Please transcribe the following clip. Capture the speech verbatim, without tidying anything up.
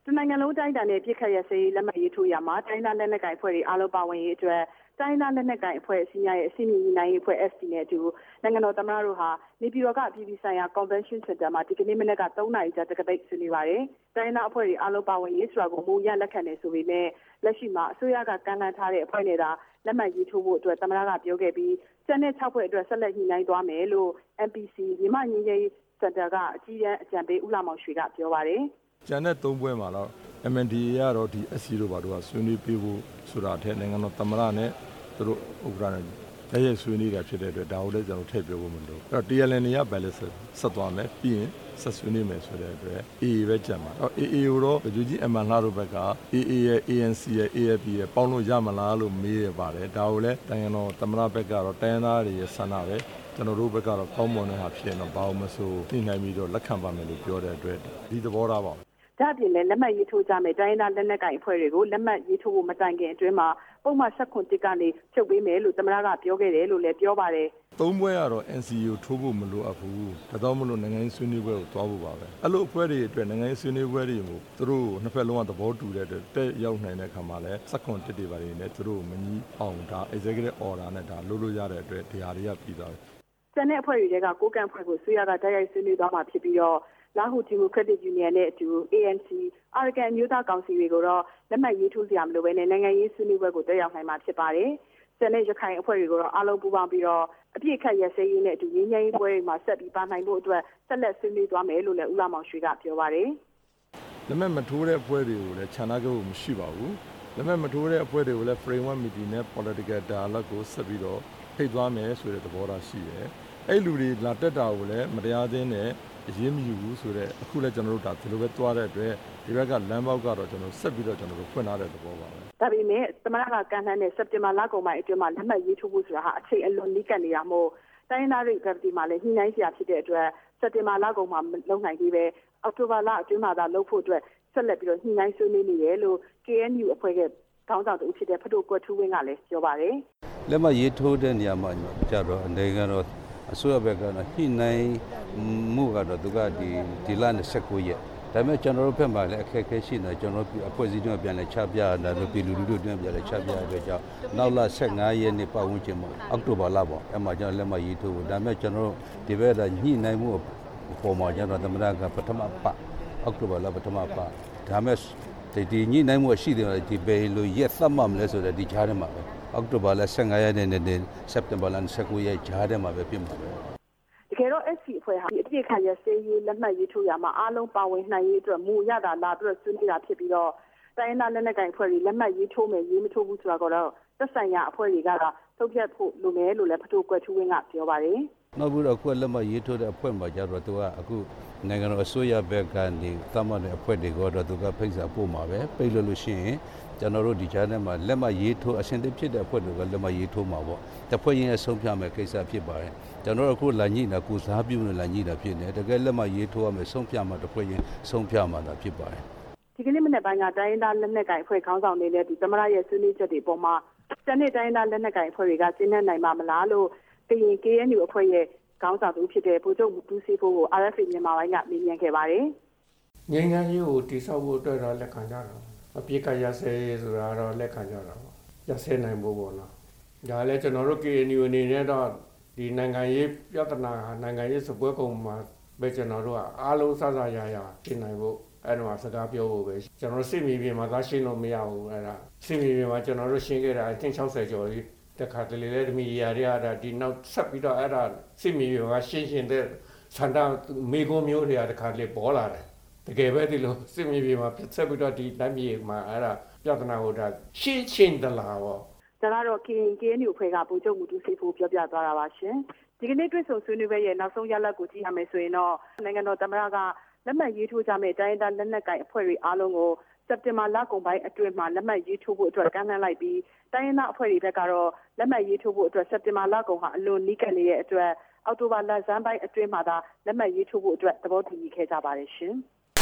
နိုင်ငံလုံးတိုင်းတာနဲ့ပြစ်ခတ်ရစေလက်မှတ်ရေးထိုးရမှာတိုင်းသားလက်နက်ကိုင်အဖွဲ့တွေအားလုံးပါဝင်ရေးအတွက်တိုင်းသားလက်နက်ကိုင်အဖွဲ့အစည်းများရဲ့အစည်းအဝေးနိုင်ရေးအဖွဲ့ S P နဲ့အတူနိုင်ငံတော်သမ္မတတို့ဟာနေပြည်တော်ကပြည်ပဆိုင်ရာ Convention Center မှာဒီကနေ့မနက်ကသုံးနာရီကြာတကပိတ်ဆွေးနွေးပါတယ်။တိုင်းသားအဖွဲ့တွေအားလုံးပါဝင်ရေးဆိုတာကိုမူရလက်ခံနေဆိုပေမဲ့လက်ရှိမှာအစိုးရကကန့်လန့်ထားတဲ့အဖွဲ့နဲ့သာလက်မှတ်ရေးထိုးဖို့အတွက်သမ္မတကပြောခဲ့ပြီးကျန်တဲ့၆ဖွဲ့အတွက်ဆက်လက်ညှိနှိုင်းသွားမယ်လို့ M P C မြန်မာညီညွတ်ရေးစင်တာကအကြီးအကဲအကြံပေးဦးလာမောင်ရွှေကပြောပါတယ်။ကျန်တဲ့သုံးပွဲမှာတော့ M N D A ကတော့ဒီ S C တို့ဘာတို့ကဆွေးနွေးပေးဖို့ဆိုတာထက်နိုင်ငံတော်သမ္မတနဲ့သူတို့ဥက္ကဋ္ဌနဲ့လည်းရဆွေးနွေးတာဖြစ်တဲ့အတွက်ဒါကိုလည်းကျွန်တော်ထည့်ပြောဖို့မလိုဘူး။အဲ့တော့ T L N တွေကပဲလဲဆက်သွားမယ်ပြီးရင်ဆက်ဆွေးနွေးမယ်ဆိုတဲ့အတွက် A A ပဲကြံပါ။အဲ့ A A ကိုတော့ဂျူကြီးအမှန်လားတို့ဘက်က A A ရဲ့ A N C ရဲ့ A F P ရဲ့ပေါင်းလို့ရမလားလို့မေးရပါတယ်။ဒါကိုလည်းနိုင်ငံတော်သမ္မတဘက်ကတော့တိုင်းသားတွေရဲ့ဆန္ဒပဲကျွန်တော်တို့ဘက်ကတော့ကောင်းမွန်တဲ့ဟာဖြစ်ရင်တော့ဘာလို့မဆိုညှိနှိုင်းပြီးတော့လက်ခံပါမယ်လို့ပြောတဲ့အတွက်ဒီသဘောထားပါဒါ့အပြင်လည်းလက်မှတ်ရေးထိုးကြမယ်တိုင်းသားလက်နက်ကိုင်အဖွဲ့တွေကိုလက်မှတ်ရေးထိုးဖို့မတိုင်ခင်အတွင်းမှာပုံမှန်ဆက်ခွန်တစ်ကနေချုပ်ပေးမယ်လို့သမ္မတကပြောခဲ့တယ်လို့လည်းပြောပါတယ်။သုံးပွဲကတော့ N C A ကိုထိုးဖို့မလိုအပ်ဘူး။ဒါကြောင့်မလို့နိုင်ငံရေးဆွေးနွေးပွဲကိုသွားဖို့ပါပဲ။အဲ့လိုအဖွဲ့တွေအတွက်နိုင်ငံရေးဆွေးနွေးပွဲတွေကိုသူတို့နှစ်ဖက်လုံးကသဘောတူတဲ့အတွက်တက်ရောက်နိုင်တဲ့အခါမှာလည်းဆက်ခွန်တစ်တွေပါနေနဲ့သူတို့မကြီးအောင်ဒါ Executive Order နဲ့ဒါလုပ်လို့ရတဲ့အတွက်တရားတွေကပြည်သွားတယ်။ကျန်တဲ့အဖွဲ့တွေကကိုကန့်အဖွဲ့ကိုဆွေးရကတိုက်ရိုက်ဆွေးနွေးသွားမှာဖြစ်ပြီးတော့လာဟူဒီမိုကရက်တစ်ယူနီယံနဲ့အတူ A N C အာရကန်မျိုးသားကောင်စီတွေကိုတော့လက်မှတ်ရေးထိုးစရာမလိုဘဲနဲ့နိုင်ငံရေးဆွေးနွေးပွဲကိုတက်ရောက်နိုင်မှာဖြစ်ပါတယ်။ကျန်တဲ့ရခိုင်အဖွဲ့တွေကိုတော့အားလုံးပူးပေါင်းပြီးတော့အပြည့်အခက်ရစဲရေးနဲ့အတူငြိမ်းချမ်းရေးပွဲတွေမှာဆက်ပြီးပါနိုင်ဖို့အတွက်ဆက်လက်ဆွေးနွေးသွားမယ်လို့လည်းဦးလာမောင်ရွှေကပြောပါတယ်။လက်မှတ်မထိုးတဲ့အဖွဲ့တွေကိုလည်းခြံထားဖို့မရှိပါဘူး။လက်မှတ်မထိုးတဲ့အဖွဲ့တွေကိုလည်း framework meeting နဲ့ political dialogue ကိုဆက်ပြီးတော့ဖိတ်သွားမယ်ဆိုတဲ့သဘောထားရှိတယ်။အဲ့လူတွေလာတက်တာကိုလည်းမတရားသင်းနဲ့အရေးမယူဘူးဆိုတော့အခုလည်းကျွန်တော်တို့ဒါဒီလိုပဲသွားတဲ့အတွက်ဒီဘက်ကလမ်းပေါက်ကတော့ကျွန်တော်ဆက်ပြီးတော့ကျွန်တော်တို့ဖွင့်ထားတဲ့သဘောပါပဲဒါပေမဲ့သမရကကန်လှမ်းတဲ့စက်တင်ဘာလကုန်ပိုင်းအတွင်းမှာလက်မှတ်ရေးထိုးဖို့ဆိုတာဟာအချိန်အလွန်နီးကပ်နေတာမို့တိုင်းသားတွေကတိမှာလည်းညှိနှိုင်းစရာဖြစ်တဲ့အတွက်စက်တင်ဘာလကုန်မှာလုံနိုင်သေးပဲအောက်တိုဘာလအတွင်းမှာသာလုပ်ဖို့အတွက်ဆက်လက်ပြီးတော့ညှိနှိုင်းဆွေးနွေးနေတယ်လို့ K N U အဖွဲ့ကခေါင်းဆောင်တူဖြစ်တဲ့ဖတိုကွက်ထူးဝင်းကလည်းပြောပါတယ်လက်မှတ်ရေးထိုးတဲ့နေရာမှာကြတော့အနေကတော့အစိုးရဘက်ကညှိနှိုင်းမှုကတော့သူကဒီဒီလနဲ့၁၉ရက်ဒါပေမဲ့ကျွန်တော်တို့ဘက်မှာလည်းအခက်အခဲရှိနေကျွန်တော်တို့အဖွဲ့အစည်းတွေပြန်လဲချပြရတာတို့ပြည်လူလူတို့ပြန်ပြန်လဲချပြရတဲ့ကြောင့်နောက်လ၁၅ရက်နေ့ပတ်ဝန်းကျင်မှာအောက်တိုဘာလပေါ့အဲ့မှာကျွန်တော်လက်မှတ်ရေးထိုးဖို့ဒါပေမဲ့ကျွန်တော်တို့ဒီဘက်ကညှိနှိုင်းမှုပေါ်မှာကျွန်တော်သမရကပထမပတ်အောက်တိုဘာလပထမပတ်ဒါပေမဲ့ဒီဒီညှိနှိုင်းမှုရှိတယ်ဒီဘယ်လိုရက်သတ်မှတ်မလဲဆိုတော့ဒီကြားထဲမှာပဲအောက်တိုဘာလ၁၅ရက်နေ့နဲ့စက်တင်ဘာလ၁၉ရက်ကြားထဲမှာပဲပြင်မှာပဲတကယ်တော့ S C အဖွဲ့ဟာဒီအပြည့်ခံရစေးရေးလက်မှတ်ရေးထိုးရမှာအားလုံးပါဝင်နိုင်ရေးအတွက်မူရတာလာပြီးတော့ဆွေးနွေးတာဖြစ်ပြီးတော့တိုင်းသားလက်နက်ကိုင်အဖွဲ့တွေလက်မှတ်ရေးထိုးမယ်ရေးမထိုးဘူးဆိုတာကတော့သက်ဆိုင်ရာအဖွဲ့တွေကထုတ်ဖြတ်ဖို့လိုမယ်လို့လည်းဖတိုကွက်ထူးဝင်းကပြောပါတယ်နောက်ပြီးတော့အခုလက်မှတ်ရေးထိုးတဲ့အဖွဲ့မှာကြတော့သူကအခုနိုင်ငံတော်အစိုးရဘက်ကနေသတ်မှတ်တဲ့အဖွဲ့တွေကတော့သူကဖိတ်စာပို့မှာပဲပိတ်လို့လို့ရှိရင်ကျွန်တော်တို့ဒီကြားထဲမှာလက်မှတ်ရေးထိုးအဆင့်သင့်ဖြစ်တဲ့အဖွဲ့တွေကလက်မှတ်ရေးထိုးမှာပေါ့တစ်ဖွဲ့ချင်းအဆုံးဖြတ်မယ်ကိစ္စဖြစ်ပါတယ်ကျွန်တော်တို့အခုလာညှိတာကိုစားပြုနေလာညှိတာဖြစ်နေတကယ်လက်မှတ်ရေးထိုးရမယ်ဆုံးဖြတ်မှာတစ်ဖွဲ့ချင်းဆုံးဖြတ်မှာသာဖြစ်ပါတယ်ဒီကနေ့မနေ့ပိုင်းကတိုင်းရင်းသားလက်နက်ကိုင်အဖွဲ့ခေါင်းဆောင်တွေနဲ့ဒီသမရရဲ့ဆွေးနွေးချက်တွေပေါ်မှာစနစ်တိုင်းရင်းသားလက်နက်ကိုင်အဖွဲ့တွေကကျင်းနေနိုင်မှာမလားလို့ကရင် K N U အဖွဲ့ရဲ့ခေါင်းဆောင်သူဖြစ်တဲ့ဗိုလ်ချုပ်ဒူးစီဖို့ကို R F A မြန်မာပိုင်းကမေးမြန်းခဲ့ပါတယ်ငင်းငန်းရေးကိုတိစောက်ဖို့အတွက်တော့လက်ခံကြတာအပြစ်ကရစဲဆိုတာတော့လက်ခံကြတာပေါ့ရစဲနိုင်ဖို့ပေါ့နော်ဒါလည်းကျွန်တော်တို့ K N U အနေနဲ့တော့ဒီနိုင်ငံရေးပြဿနာနိုင်ငံရေးစပွဲကုံမှာပဲကျွန်တော်တို့ကအားလုံးစစရရပြင်နိုင်ဖို့အဲ့တော့စကားပြောဖို့ပဲကျွန်တော်စစ်မြေပြင်မှာသာရှင်းလို့မရဘူးအဲ့ဒါစစ်မြေပြင်မှာကျွန်တော်တို့ရှင်းခဲ့တာအချင်း၆၀ကျော်ကြီးတခါတလေလေတမီရာရတာဒီနောက်ဆက်ပြီးတော့အဲ့ဒါစစ်မြေပြင်မှာရှင်းရှင်းတဲ့စန္ဒမေကုံမျိုးတွေကတခါတလေပေါ်လာတယ်တကယ်ပဲဒီလိုစစ်မြေပြင်မှာဆက်ပြီးတော့ဒီတိုင်းမြေမှာအဲ့ဒါပြဿနာကိုဒါရှင်းရှင်းတလားပေါ့ဒါကတော့ K N U အဖွဲ့ကဗိုလ်ချုပ်မှုတူစီဖို့ပြောပြသွားတာပါရှင်ဒီကနေ့တွေ့ဆုံဆွေးနွေးပွဲရဲ့နောက်ဆုံးရလဒ်ကိုကြည့်ရမယ်ဆိုရင်တော့နိုင်ငံတော်သမ္မတကလက်မှတ်ရေးထိုးကြမယ့်တိုင်းဒေသလက်နက်ကိုင်အဖွဲ့တွေအားလုံးကိုစက်တင်ဘာလကုန်ပိုင်းအတွင်းမှာလက်မှတ်ရေးထိုးဖို့အတွက်ကမ်းလှမ်းလိုက်ပြီးတိုင်းရင်းသားအဖွဲ့တွေဘက်ကတော့လက်မှတ်ရေးထိုးဖို့အတွက်စက်တင်ဘာလကုန်ဟာအလွန်နီးကပ်နေတဲ့အတွက်အောက်တိုဘာလဆန်းပိုင်းအတွင်းမှာသာလက်မှတ်ရေးထိုးဖို့အတွက်သဘောတူညီခဲ့ကြပါတယ်ရှင်။